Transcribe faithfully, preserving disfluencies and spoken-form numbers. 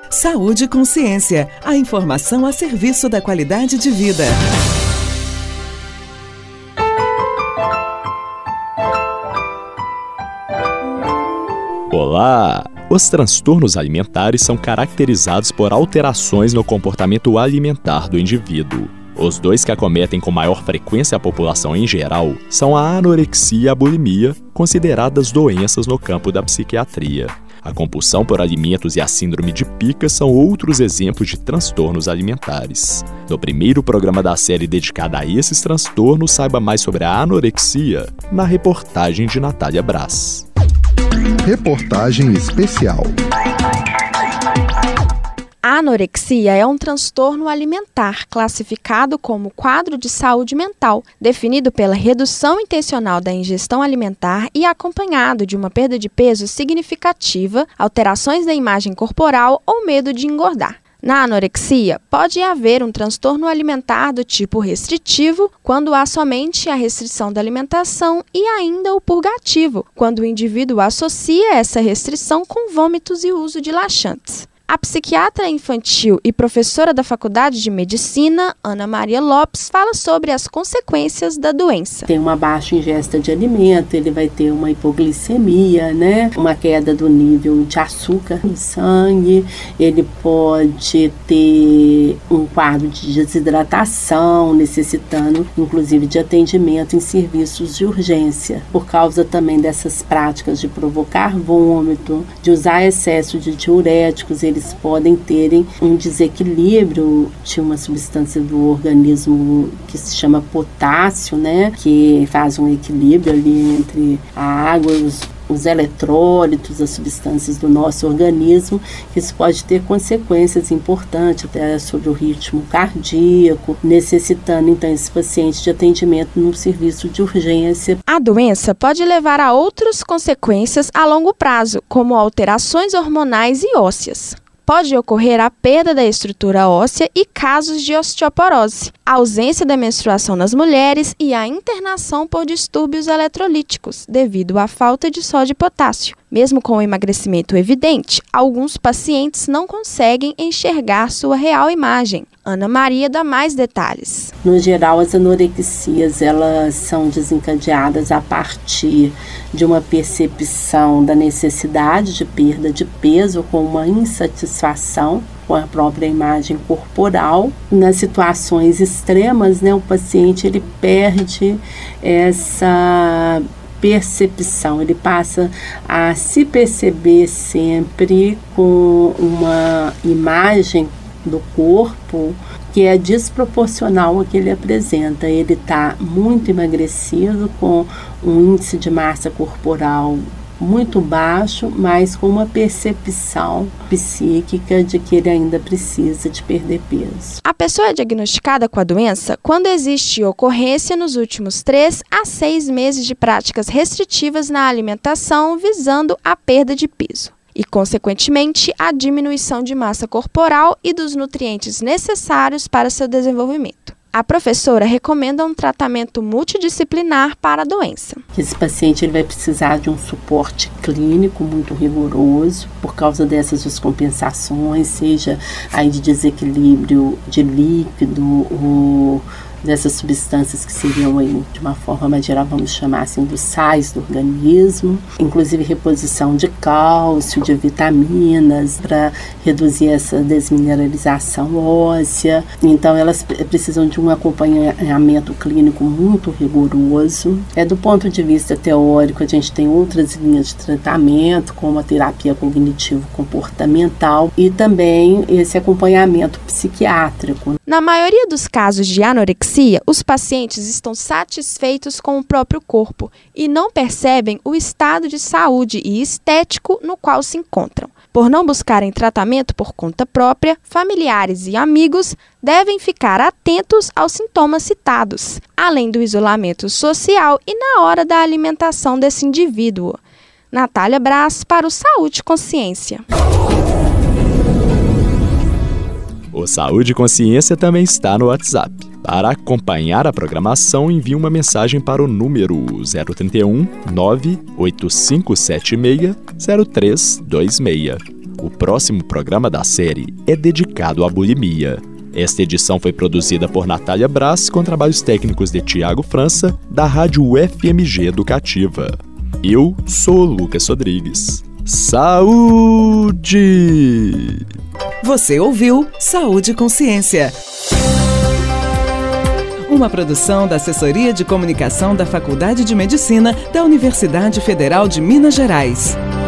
Saúde e Consciência, a informação a serviço da qualidade de vida. Olá! Os transtornos alimentares são caracterizados por alterações no comportamento alimentar do indivíduo. Os dois que acometem com maior frequência a população em geral são a anorexia e a bulimia, consideradas doenças no campo da psiquiatria. A compulsão por alimentos e a síndrome de Pica são outros exemplos de transtornos alimentares. No primeiro programa da série dedicada a esses transtornos, saiba mais sobre a anorexia na reportagem de Natália Braz. Reportagem especial. A anorexia é um transtorno alimentar classificado como quadro de saúde mental, definido pela redução intencional da ingestão alimentar e acompanhado de uma perda de peso significativa, alterações da imagem corporal ou medo de engordar. Na anorexia, pode haver um transtorno alimentar do tipo restritivo, quando há somente a restrição da alimentação, e ainda o purgativo, quando o indivíduo associa essa restrição com vômitos e uso de laxantes. A psiquiatra infantil e professora da Faculdade de Medicina, Ana Maria Lopes, fala sobre as consequências da doença. Tem uma baixa ingesta de alimento, ele vai ter uma hipoglicemia, né? Uma queda do nível de açúcar no sangue, ele pode ter um quadro de desidratação, necessitando inclusive de atendimento em serviços de urgência, por causa também dessas práticas de provocar vômito, de usar excesso de diuréticos. Eles podem terem um desequilíbrio de uma substância do organismo que se chama potássio, né? Que faz um equilíbrio ali entre a água e os, os eletrólitos, as substâncias do nosso organismo. Isso pode ter consequências importantes até sobre o ritmo cardíaco, necessitando então esse paciente de atendimento no serviço de urgência. A doença pode levar a outras consequências a longo prazo, como alterações hormonais e ósseas. Pode ocorrer a perda da estrutura óssea e casos de osteoporose, a ausência da menstruação nas mulheres e a internação por distúrbios eletrolíticos, devido à falta de sódio e potássio. Mesmo com o emagrecimento evidente, alguns pacientes não conseguem enxergar sua real imagem. Ana Maria dá mais detalhes. No geral, as anorexias elas são desencadeadas a partir de uma percepção da necessidade de perda de peso com uma insatisfação com a própria imagem corporal. Nas situações extremas, né, o paciente ele perde essa percepção, ele passa a se perceber sempre com uma imagem do corpo que é desproporcional ao que ele apresenta. Ele está muito emagrecido, com um índice de massa corporal muito baixo, mas com uma percepção psíquica de que ele ainda precisa de perder peso. A pessoa é diagnosticada com a doença quando existe ocorrência nos últimos três a seis meses de práticas restritivas na alimentação visando a perda de peso e, consequentemente, a diminuição de massa corporal e dos nutrientes necessários para seu desenvolvimento. A professora recomenda um tratamento multidisciplinar para a doença. Esse paciente ele vai precisar de um suporte clínico muito rigoroso por causa dessas descompensações, seja aí de desequilíbrio de líquido ou dessas substâncias que seriam aí, de uma forma mais geral, vamos chamar assim, dos sais do organismo, inclusive reposição de cálcio, de vitaminas, para reduzir essa desmineralização óssea. Então, elas precisam de um acompanhamento clínico muito rigoroso. É, do ponto de vista teórico, a gente tem outras linhas de tratamento, como a terapia cognitivo-comportamental e também esse acompanhamento psiquiátrico. Na maioria dos casos de anorexia, os pacientes estão satisfeitos com o próprio corpo e não percebem o estado de saúde e estético no qual se encontram. Por não buscarem tratamento por conta própria, familiares e amigos devem ficar atentos aos sintomas citados, além do isolamento social e na hora da alimentação desse indivíduo. Natália Braz para o Saúde e Consciência. O Saúde e Consciência também está no WhatsApp. Para acompanhar a programação, envie uma mensagem para o número zero trinta e um, nove oito cinco sete seis, zero três dois seis. O próximo programa da série é dedicado à bulimia. Esta edição foi produzida por Natália Braz com trabalhos técnicos de Tiago França, da Rádio U F M G Educativa. Eu sou Lucas Rodrigues. Saúde! Você ouviu Saúde e Consciência. Uma produção da Assessoria de Comunicação da Faculdade de Medicina da Universidade Federal de Minas Gerais.